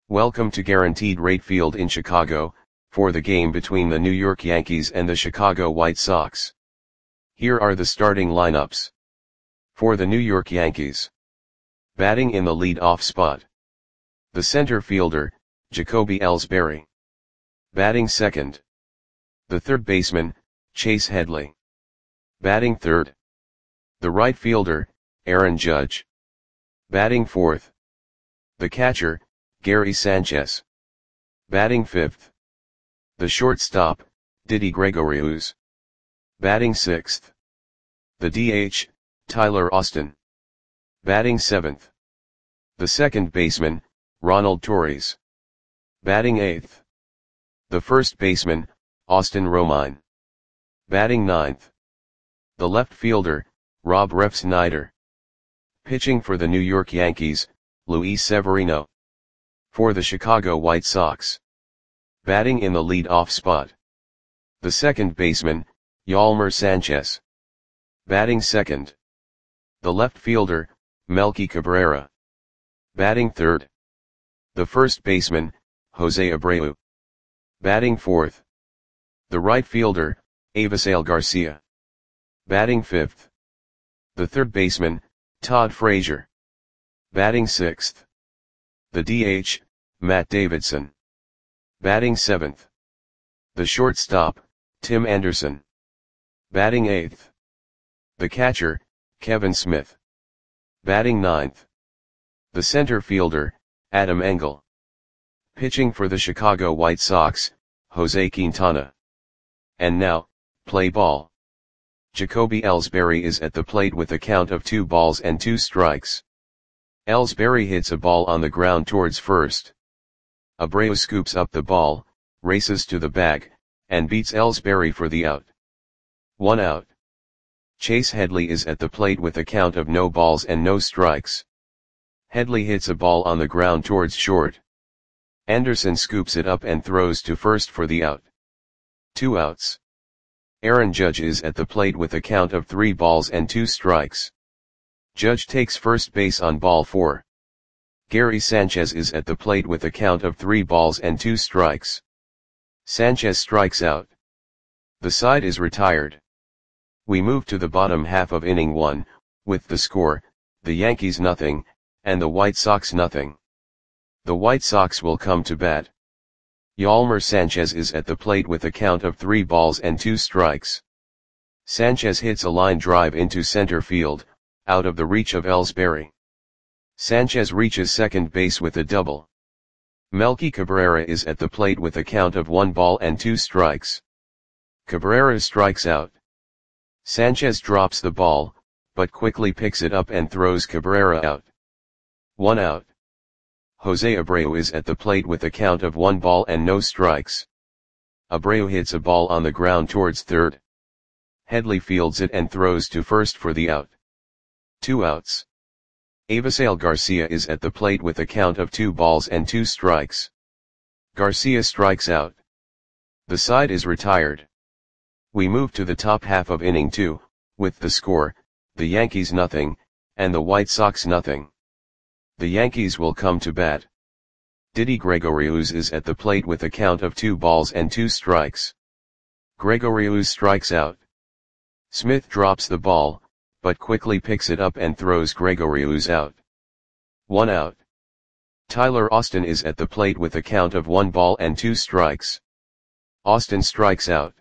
Welcome to Guaranteed Rate Field in Chicago, for the game between the New York Yankees and the Chicago White Sox. Here are the starting lineups. For the New York Yankees. Batting in the lead-off spot. The center fielder, Jacoby Ellsbury. Batting second. The third baseman, Chase Headley. Batting third. The right fielder, Aaron Judge. Batting fourth. The catcher, Gary Sanchez. Batting fifth. The shortstop, Didi Gregorius. Batting sixth. The DH, Tyler Austin. Batting seventh. The second baseman, Ronald Torres. Batting eighth. The first baseman, Austin Romine. Batting ninth. The left fielder, Rob Refsnyder. Pitching for the New York Yankees, Luis Severino. For the Chicago White Sox. Batting in the lead-off spot. The second baseman, Yolmer Sanchez. Batting second. The left fielder, Melky Cabrera. Batting third. The first baseman, Jose Abreu. Batting fourth. The right fielder, Avisail Garcia. Batting fifth. The third baseman, Todd Frazier. Batting sixth. The DH, Matt Davidson. Batting seventh. The shortstop, Tim Anderson. Batting eighth. The catcher, Kevin Smith. Batting ninth. The center fielder, Adam Engel. Pitching for the Chicago White Sox, Jose Quintana. And now, play ball. Jacoby Ellsbury is at the plate with a count of 2-2. Ellsbury hits a ball on the ground towards first. Abreu scoops up the ball, races to the bag, and beats Ellsbury for the out. 1 out. Chase Headley is at the plate with a count of 0-0. Headley hits a ball on the ground towards short. Anderson scoops it up and throws to first for the out. 2 outs. Aaron Judge is at the plate with a count of 3-2. Judge takes first base on ball 4. Gary Sanchez is at the plate with a count of 3-2. Sanchez strikes out. The side is retired. We move to the bottom half of inning 1, with the score, the Yankees 0, and the White Sox 0. The White Sox will come to bat. Yolmer Sanchez is at the plate with a count of 3-2. Sanchez hits a line drive into center field, out of the reach of Ellsbury. Sanchez reaches second base with a double. Melky Cabrera is at the plate with a count of 1-2. Cabrera strikes out. Sanchez drops the ball, but quickly picks it up and throws Cabrera out. 1 out. Jose Abreu is at the plate with a count of 1-0. Abreu hits a ball on the ground towards third. Headley fields it and throws to first for the out. 2 outs. Avisail Garcia is at the plate with a count of 2-2. Garcia strikes out. The side is retired. We move to the top half of inning 2, with the score, the Yankees 0, and the White Sox 0. The Yankees will come to bat. Didi Gregorius is at the plate with a count of 2-2. Gregorius strikes out. Smith drops the ball, but quickly picks it up and throws Gregorius out. 1 out. Tyler Austin is at the plate with a count of 1-2. Austin strikes out.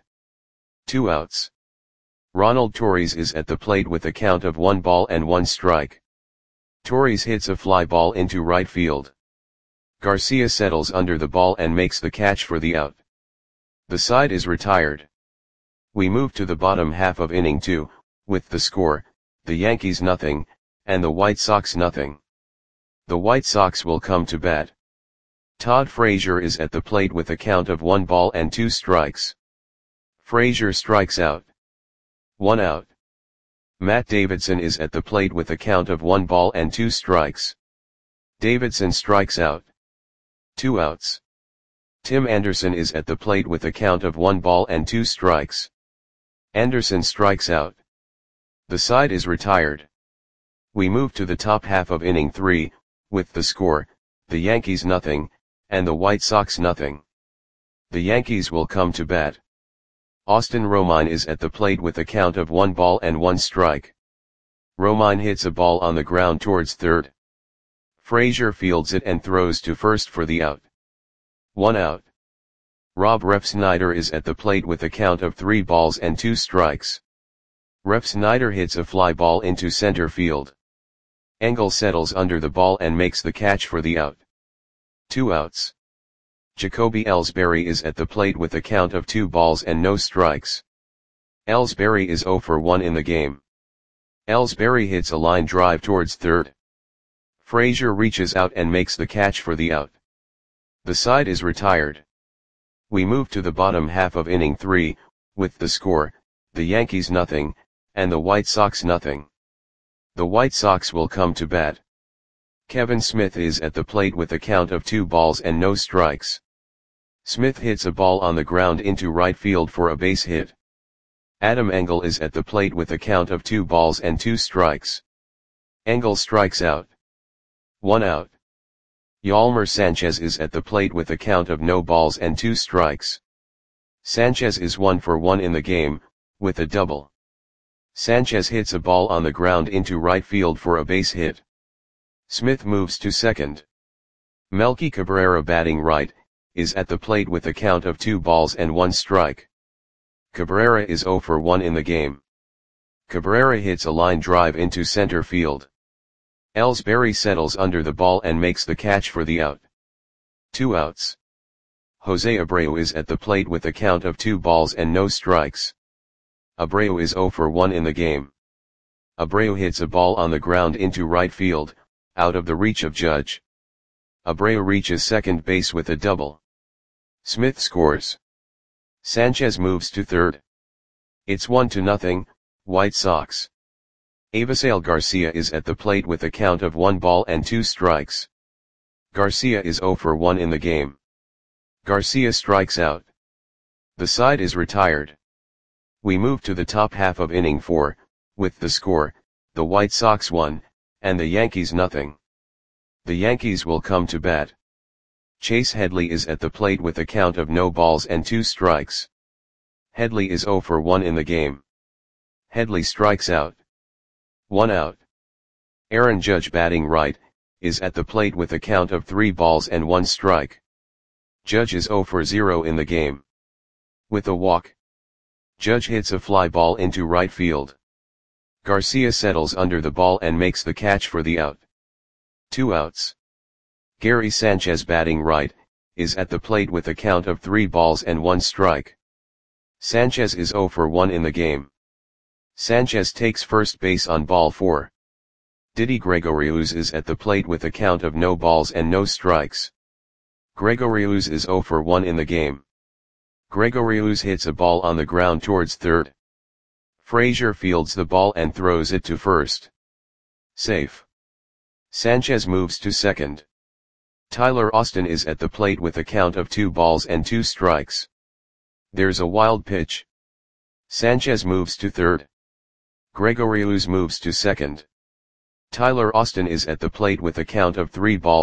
2 outs. Ronald Torres is at the plate with a count of 1-1. Torres hits a fly ball into right field. Garcia settles under the ball and makes the catch for the out. The side is retired. We move to the bottom half of inning 2, with the score, the Yankees 0, and the White Sox 0. The White Sox will come to bat. Todd Frazier is at the plate with a count of 1-2. Frazier strikes out. 1 out. Matt Davidson is at the plate with a count of 1-2. Davidson strikes out. 2 outs. Tim Anderson is at the plate with a count of 1-2. Anderson strikes out. The side is retired. We move to the top half of inning 3, with the score, the Yankees 0, and the White Sox nothing. The Yankees will come to bat. Austin Romine is at the plate with a count of 1-1 Romine hits a ball on the ground towards third. Frazier fields it and throws to first for the out. 1 out. Rob Refsnyder is at the plate with a count of 3-2. Refsnyder hits a fly ball into center field. Engel settles under the ball and makes the catch for the out. 2 outs. Jacoby Ellsbury is at the plate with a count of 2-0. Ellsbury is 0 for 1 in the game. Ellsbury hits a line drive towards third. Frazier reaches out and makes the catch for the out. The side is retired. We move to the bottom half of inning 3, with the score, the Yankees nothing, and the White Sox nothing. The White Sox will come to bat. Kevin Smith is at the plate with a count of 2-0. Smith hits a ball on the ground into right field for a base hit. Adam Engel is at the plate with a count of 2-2. Engel strikes out. 1 out. Yolmer Sanchez is at the plate with a count of 0-2. Sanchez is 1 for 1 in the game, with a double. Sanchez hits a ball on the ground into right field for a base hit. Smith moves to second. Melky Cabrera, batting right, is at the plate with a count of 2-1. Cabrera is 0 for 1 in the game. Cabrera hits a line drive into center field. Ellsbury settles under the ball and makes the catch for the out. 2 outs. Jose Abreu is at the plate with a count of 2-0. Abreu is 0 for 1 in the game. Abreu hits a ball on the ground into right field, out of the reach of Judge. Abreu reaches second base with a double. Smith scores. Sanchez moves to third. It's 1-0, White Sox. Avisail Garcia is at the plate with a count of 1-2. Garcia is 0 for 1 in the game. Garcia strikes out. The side is retired. We move to the top half of inning 4, with the score, the White Sox 1, and the Yankees nothing. The Yankees will come to bat. Chase Headley is at the plate with a count of 0-2. Headley is 0 for 1 in the game. Headley strikes out. 1 out. Aaron Judge, batting right, is at the plate with a count of 3-1. Judge is 0 for 0 in the game. With a walk. Judge hits a fly ball into right field. Garcia settles under the ball and makes the catch for the out. 2 outs. Gary Sanchez, batting right, is at the plate with a count of 3-1. Sanchez is 0 for 1 in the game. Sanchez takes first base on ball 4. Didi Gregorius is at the plate with a count of 0-0. Gregorius is 0 for 1 in the game. Gregorius hits a ball on the ground towards third. Frazier fields the ball and throws it to first. Safe. Sanchez moves to second. Tyler Austin is at the plate with a count of 2-2. There's a wild pitch. Sanchez moves to third. Gregorius moves to second. Tyler Austin is at the plate with a count of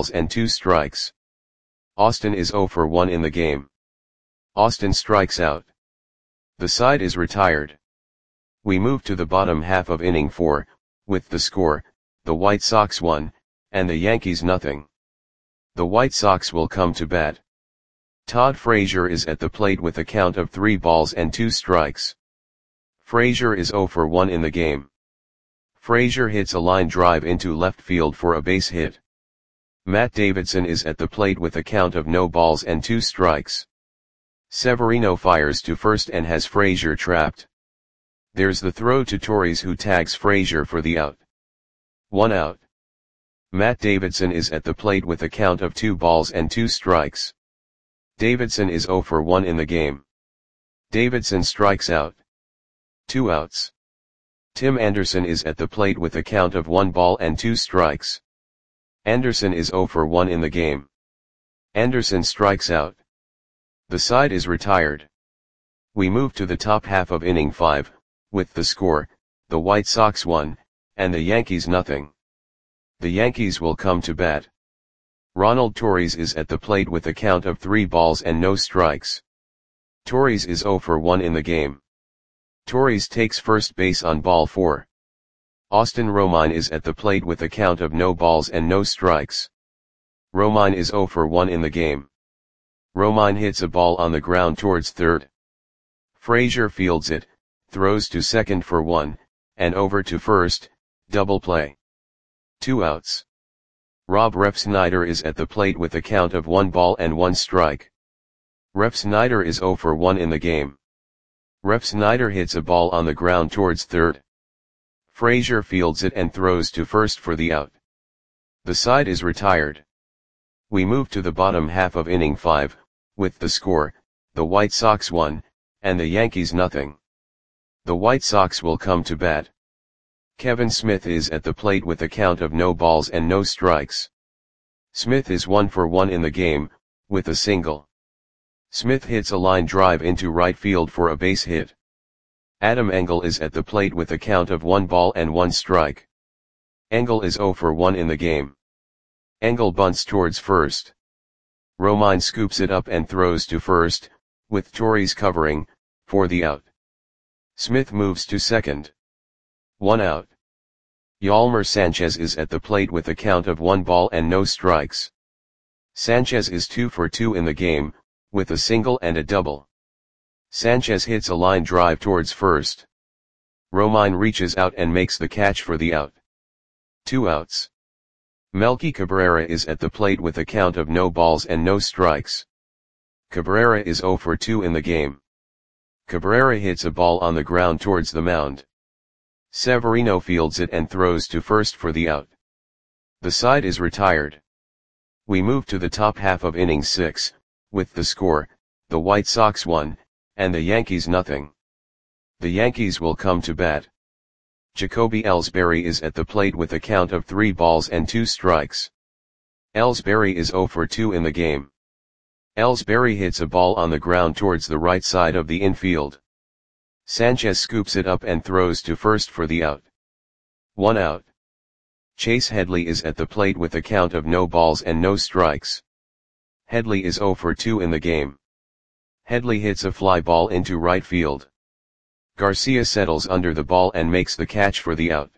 3-2. Austin is 0 for 1 in the game. Austin strikes out. The side is retired. We move to the bottom half of inning 4, with the score, the White Sox 1, and the Yankees nothing. The White Sox will come to bat. Todd Frazier is at the plate with a count of 3-2. Frazier is 0 for 1 in the game. Frazier hits a line drive into left field for a base hit. Matt Davidson is at the plate with a count of 0-2. Severino fires to first and has Frazier trapped. There's the throw to Torres, who tags Frazier for the out. 1 out. Matt Davidson is at the plate with a count of 2-2. Davidson is 0 for 1 in the game. Davidson strikes out. 2 outs. Tim Anderson is at the plate with a count of 1-2. Anderson is 0 for 1 in the game. Anderson strikes out. The side is retired. We move to the top half of inning 5, with the score, the White Sox 1, and the Yankees nothing. The Yankees will come to bat. Ronald Torres is at the plate with a count of 3 balls and no strikes. Torres is 0 for 1 in the game. Torres takes first base on ball 4. Austin Romine is at the plate with a count of no balls and no strikes. Romine is 0 for 1 in the game. Romine hits a ball on the ground towards third. Frazier fields it, throws to second for 1, and over to first, double play. 2 outs. Rob Refsnyder is at the plate with a count of 1 ball and 1 strike. Refsnyder is 0 for 1 in the game. Refsnyder hits a ball on the ground towards third. Frazier fields it and throws to first for the out. The side is retired. We move to the bottom half of inning 5, with the score, the White Sox 1, and the Yankees nothing. The White Sox will come to bat. Kevin Smith is at the plate with a count of no balls and no strikes. Smith is 1 for 1 in the game, with a single. Smith hits a line drive into right field for a base hit. Adam Engel is at the plate with a count of 1 ball and 1 strike. Engel is 0 for 1 in the game. Engel bunts towards first. Romine scoops it up and throws to first, with Torres covering, for the out. Smith moves to second. 1 out. Yolmer Sanchez is at the plate with a count of 1 ball and no strikes. Sanchez is 2 for 2 in the game, with a single and a double. Sanchez hits a line drive towards first. Romine reaches out and makes the catch for the out. 2 outs. Melky Cabrera is at the plate with a count of no balls and no strikes. Cabrera is 0 for 2 in the game. Cabrera hits a ball on the ground towards the mound. Severino fields it and throws to first for the out. The side is retired. We move to the top half of inning 6, with the score, the White Sox 1, and the Yankees nothing. The Yankees will come to bat. Jacoby Ellsbury is at the plate with a count of 3 balls and 2 strikes. Ellsbury is 0 for 2 in the game. Ellsbury hits a ball on the ground towards the right side of the infield. Sanchez scoops it up and throws to first for the out. 1 out. Chase Headley is at the plate with a count of no balls and no strikes. Headley is 0 for 2 in the game. Headley hits a fly ball into right field. Garcia settles under the ball and makes the catch for the out.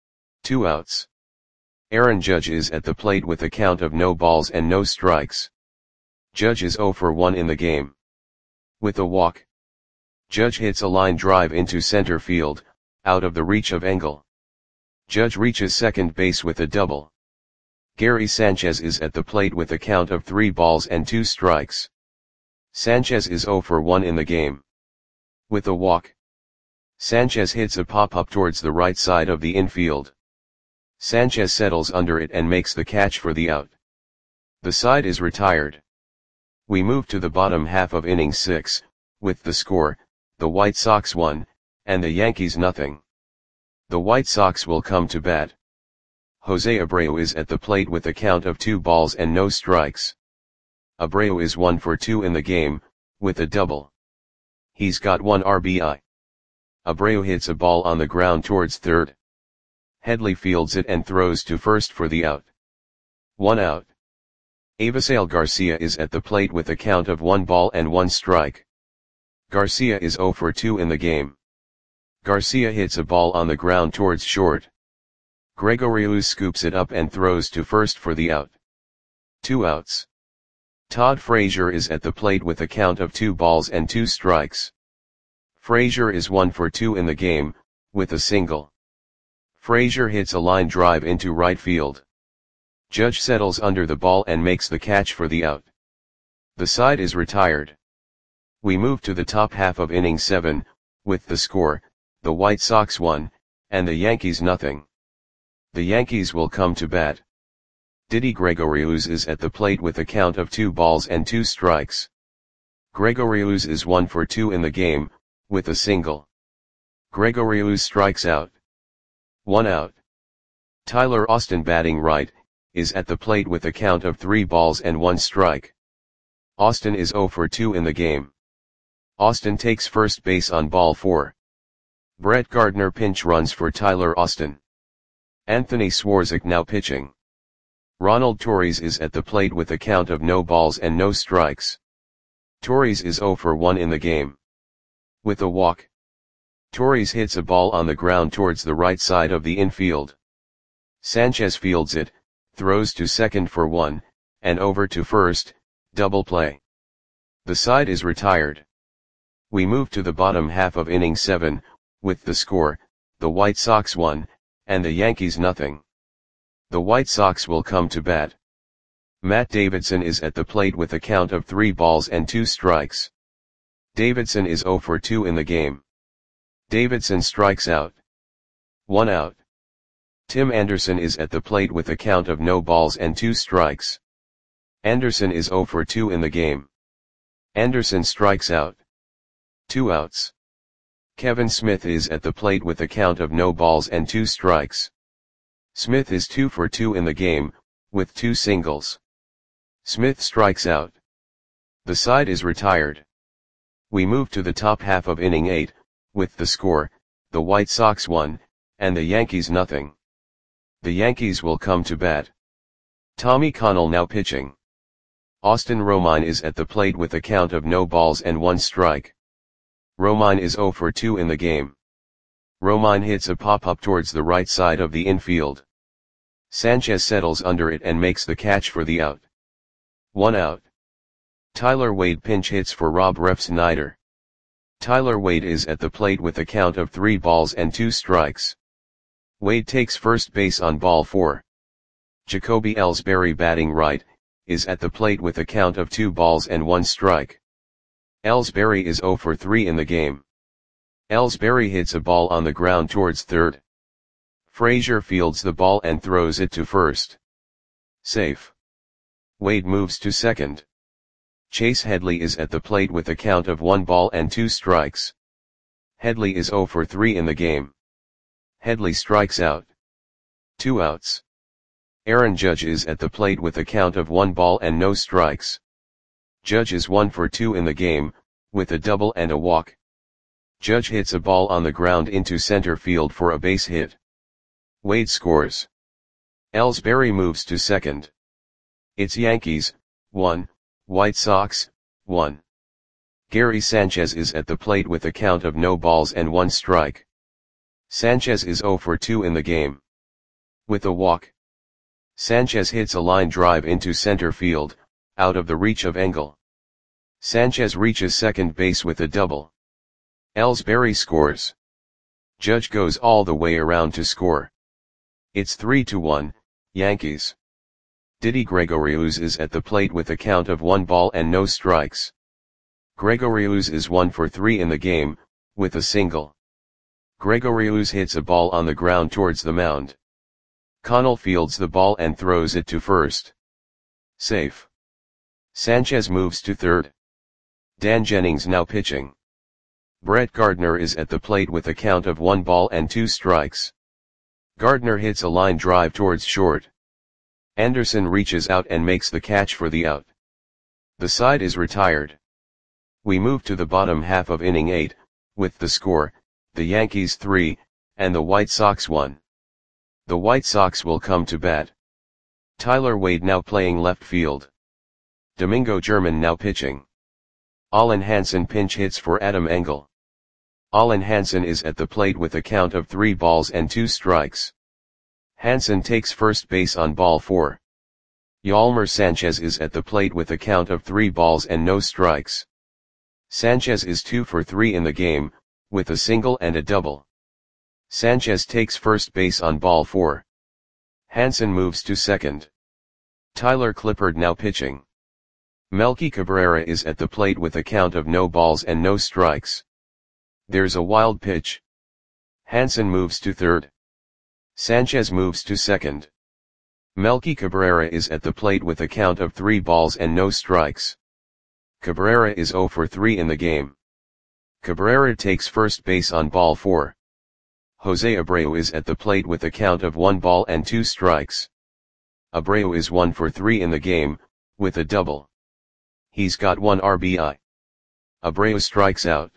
2 outs. Aaron Judge is at the plate with a count of no balls and no strikes. Judge is 0 for 1 in the game. With a walk. Judge hits a line drive into center field, out of the reach of Engel. Judge reaches second base with a double. Gary Sanchez is at the plate with a count of 3 balls and 2 strikes. Sanchez is 0 for 1 in the game. With a walk. Sanchez hits a pop-up towards the right side of the infield. Sanchez settles under it and makes the catch for the out. The side is retired. We move to the bottom half of inning 6, with the score, the White Sox 1, and the Yankees nothing. The White Sox will come to bat. Jose Abreu is at the plate with a count of 2 balls and no strikes. Abreu is 1 for 2 in the game, with a double. He's got 1 RBI. Abreu hits a ball on the ground towards third. Headley fields it and throws to first for the out. 1 out. Avisail Garcia is at the plate with a count of 1 ball and 1 strike. Garcia is 0 for 2 in the game. Garcia hits a ball on the ground towards short. Gregorius scoops it up and throws to first for the out. 2 outs. Todd Frazier is at the plate with a count of 2 balls and 2 strikes. Frazier is 1 for 2 in the game, with a single. Frazier hits a line drive into right field. Judge settles under the ball and makes the catch for the out. The side is retired. We move to the top half of inning 7, with the score, the White Sox 1, and the Yankees nothing. The Yankees will come to bat. Didi Gregorius is at the plate with a count of 2 balls and 2 strikes. Gregorius is 1 for 2 in the game, with a single. Gregorius strikes out. 1 out. Tyler Austin batting right, is at the plate with a count of 3 balls and 1 strike. Austin is 0 for 2 in the game. Austin takes first base on ball 4. Brett Gardner pinch runs for Tyler Austin. Anthony Swarzak now pitching. Ronald Torres is at the plate with a count of no balls and no strikes. Torres is 0 for 1 in the game. With a walk, Torres hits a ball on the ground towards the right side of the infield. Sanchez fields it, throws to second for 1, and over to first, double play. The side is retired. We move to the bottom half of inning 7, with the score, the White Sox 1, and the Yankees nothing. The White Sox will come to bat. Matt Davidson is at the plate with a count of 3 balls and 2 strikes. Davidson is 0 for 2 in the game. Davidson strikes out. 1 out. Tim Anderson is at the plate with a count of no balls and 2 strikes. Anderson is 0 for 2 in the game. Anderson strikes out. 2 outs. Kevin Smith is at the plate with a count of no balls and 2 strikes. Smith is 2 for 2 in the game, with 2 singles. Smith strikes out. The side is retired. We move to the top half of inning 8, with the score, the White Sox 1, and the Yankees nothing. The Yankees will come to bat. Tommy Connell now pitching. Austin Romine is at the plate with a count of no balls and 1 strike. Romine is 0 for 2 in the game. Romine hits a pop-up towards the right side of the infield. Sanchez settles under it and makes the catch for the out. 1 out. Tyler Wade pinch hits for Rob Refsnyder. Tyler Wade is at the plate with a count of 3 balls and 2 strikes. Wade takes first base on ball 4. Jacoby Ellsbury batting right, is at the plate with a count of 2 balls and 1 strike. Ellsbury is 0 for 3 in the game. Ellsbury hits a ball on the ground towards third. Frazier fields the ball and throws it to first. Safe. Wade moves to second. Chase Headley is at the plate with a count of 1 ball and 2 strikes. Headley is 0 for 3 in the game. Headley strikes out. 2 outs. Aaron Judge is at the plate with a count of 1 ball and no strikes. Judge is 1 for 2 in the game, with a double and a walk. Judge hits a ball on the ground into center field for a base hit. Wade scores. Ellsbury moves to second. It's Yankees, 1, White Sox, 1. Gary Sanchez is at the plate with a count of no balls and 1 strike. Sanchez is 0 for 2 in the game. With a walk, Sanchez hits a line drive into center field, out of the reach of Engel. Sanchez reaches second base with a double. Ellsbury scores. Judge goes all the way around to score. It's 3-1, Yankees. Didi Gregorius is at the plate with a count of 1 ball and no strikes. Gregorius is 1 for 3 in the game, with a single. Gregorius hits a ball on the ground towards the mound. Connell fields the ball and throws it to first. Safe. Sanchez moves to third. Dan Jennings now pitching. Brett Gardner is at the plate with a count of 1 ball and 2 strikes. Gardner hits a line drive towards short. Anderson reaches out and makes the catch for the out. The side is retired. We move to the bottom half of inning 8, with the score, the Yankees 3, and the White Sox 1. The White Sox will come to bat. Tyler Wade now playing left field. Domingo German now pitching. Allen Hansen pinch hits for Adam Engel. Allen Hansen is at the plate with a count of 3 balls and 2 strikes. Hansen takes first base on ball 4. Yolmer Sanchez is at the plate with a count of 3 balls and no strikes. Sanchez is 2 for 3 in the game, with a single and a double. Sanchez takes first base on ball 4. Hansen moves to second. Tyler Clippard now pitching. Melky Cabrera is at the plate with a count of no balls and no strikes. There's a wild pitch. Hansen moves to third. Sanchez moves to second. Melky Cabrera is at the plate with a count of 3 balls and no strikes. Cabrera is 0 for 3 in the game. Cabrera takes first base on ball 4. Jose Abreu is at the plate with a count of 1 ball and 2 strikes. Abreu is 1 for 3 in the game, with a double. He's got 1 RBI. Abreu strikes out.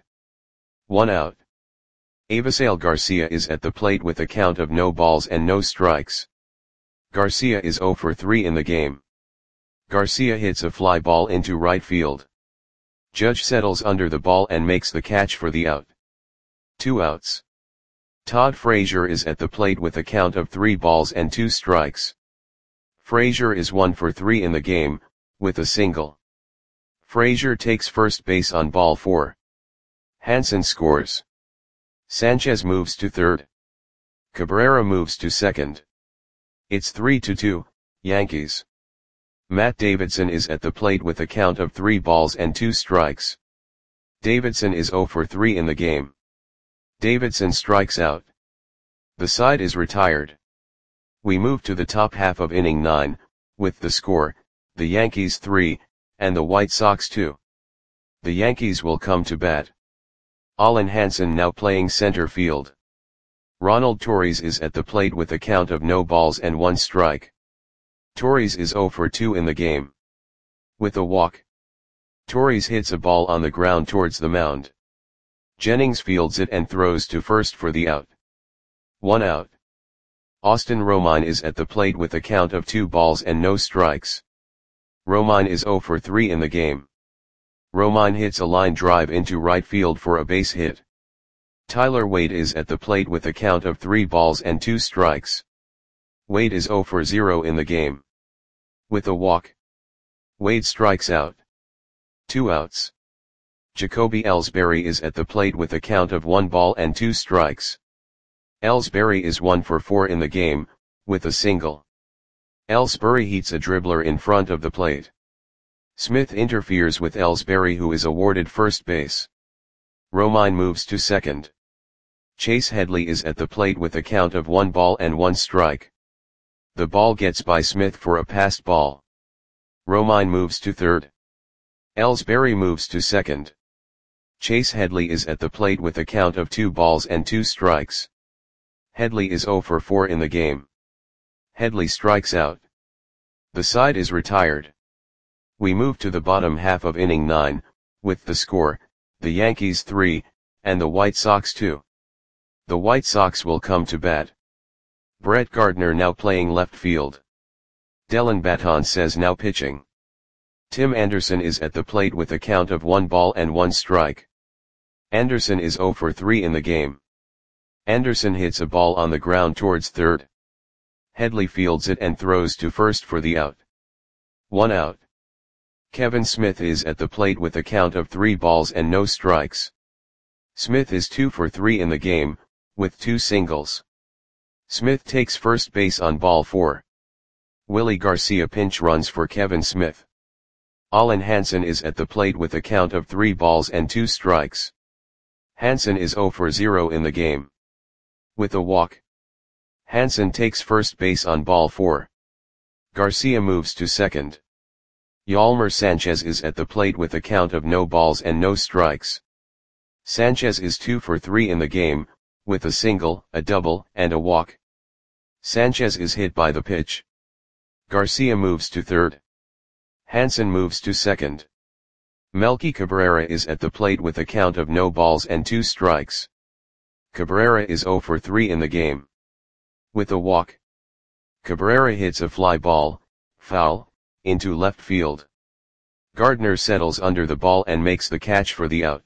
1 out. Avisail Garcia is at the plate with a count of no balls and no strikes. Garcia is 0 for 3 in the game. Garcia hits a fly ball into right field. Judge settles under the ball and makes the catch for the out. 2 outs. Todd Frazier is at the plate with a count of 3 balls and 2 strikes. Frazier is 1 for 3 in the game, with a single. Frazier takes first base on ball 4. Hansen scores. Sanchez moves to third. Cabrera moves to second. It's 3-2, Yankees. Matt Davidson is at the plate with a count of 3 balls and 2 strikes. Davidson is 0 for 3 in the game. Davidson strikes out. The side is retired. We move to the top half of inning 9, with the score, the Yankees 3, and the White Sox 2. The Yankees will come to bat. Alan Hansen now playing center field. Ronald Torres is at the plate with a count of no balls and 1 strike. Torres is 0 for 2 in the game. With a walk. Torres hits a ball on the ground towards the mound. Jennings fields it and throws to first for the out. 1 out. Austin Romine is at the plate with a count of 2 balls and no strikes. Romine is 0 for 3 in the game. Romine hits a line drive into right field for a base hit. Tyler Wade is at the plate with a count of 3 balls and 2 strikes. Wade is 0 for 0 in the game. With a walk. Wade strikes out. 2 outs. Jacoby Ellsbury is at the plate with a count of 1 ball and 2 strikes. Ellsbury is 1 for 4 in the game, with a single. Ellsbury heats a dribbler in front of the plate. Smith interferes with Ellsbury, who is awarded first base. Romine moves to second. Chase Headley is at the plate with a count of 1 ball and 1 strike. The ball gets by Smith for a passed ball. Romine moves to third. Ellsbury moves to second. Chase Headley is at the plate with a count of 2 balls and 2 strikes. Headley is 0 for 4 in the game. Headley strikes out. The side is retired. We move to the bottom half of inning 9, with the score, the Yankees 3, and the White Sox 2. The White Sox will come to bat. Brett Gardner now playing left field. Dellin Betances now pitching. Tim Anderson is at the plate with a count of 1 ball and 1 strike. Anderson is 0 for 3 in the game. Anderson hits a ball on the ground towards third. Headley fields it and throws to first for the out. 1 out. Kevin Smith is at the plate with a count of 3 balls and no strikes. Smith is 2 for 3 in the game, with 2 singles. Smith takes first base on ball 4. Willie Garcia pinch runs for Kevin Smith. Alan Hansen is at the plate with a count of 3 balls and 2 strikes. Hansen is 0 for 0 in the game. With a walk. Hansen takes first base on ball 4. Garcia moves to second. Yolmer Sanchez is at the plate with a count of no balls and no strikes. Sanchez is 2 for 3 in the game, with a single, a double, and a walk. Sanchez is hit by the pitch. Garcia moves to third. Hansen moves to second. Melky Cabrera is at the plate with a count of no balls and 2 strikes. Cabrera is 0 for 3 in the game. With a walk. Cabrera hits a fly ball, foul, into left field. Gardner settles under the ball and makes the catch for the out.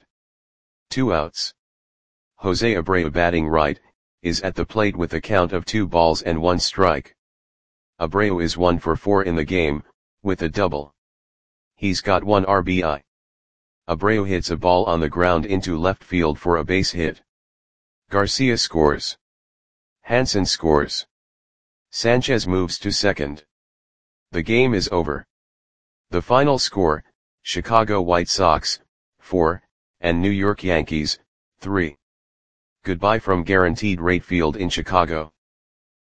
2 outs. Jose Abreu batting right, is at the plate with a count of 2 balls and 1 strike. Abreu is 1 for 4 in the game, with a double. He's got 1 RBI. Abreu hits a ball on the ground into left field for a base hit. Garcia scores. Hansen scores. Sanchez moves to second. The game is over. The final score, Chicago White Sox, 4, and New York Yankees, 3. Goodbye from Guaranteed Rate Field in Chicago.